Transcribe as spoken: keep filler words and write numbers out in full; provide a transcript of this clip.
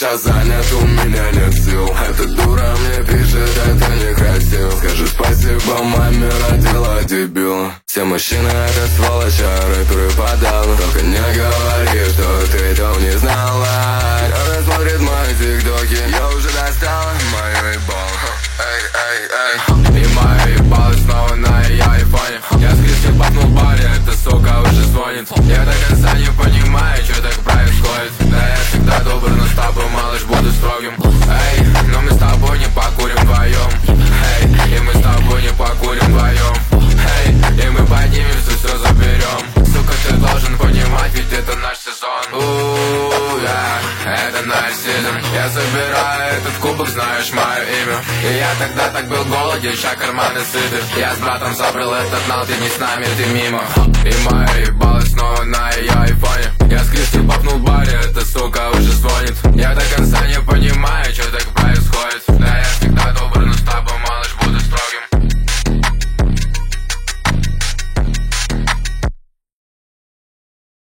сейчас занят, у меня нет сил. Эта дура мне пишет, это некрасиво. Скажи спасибо маме, родила дебила. Все мужчины это сволочь, а рэперы подавно. Только не говори, что ты там не знала. Она смотрит мои тиктоки, я уже достала мою ебало. Эй, эй, эй. И моя ебало снова на ее айфоне. Я с крыши бахнул в баре, эта сука уже звонит. Я до конца не понимаю, что так происходит. Да я всегда добр, но с тобой, малыш, буду строгим. Эй, но мы с тобой не покурим вдвоем. Эй, и мы с тобой не покурим вдвоем. Эй, и мы поднимемся, все заберем. Сука, ты должен понимать, ведь это наш сезон. Ууу, да, это наш сезон. Я забираю этот кубок, знаешь мое имя. И я тогда так был голоден, ща карманы сыты. Я с братом забрал этот нал, ты не с нами, ты мимо. И моя ебало снова на ее айфоне. Я с крыши бахнул в баре,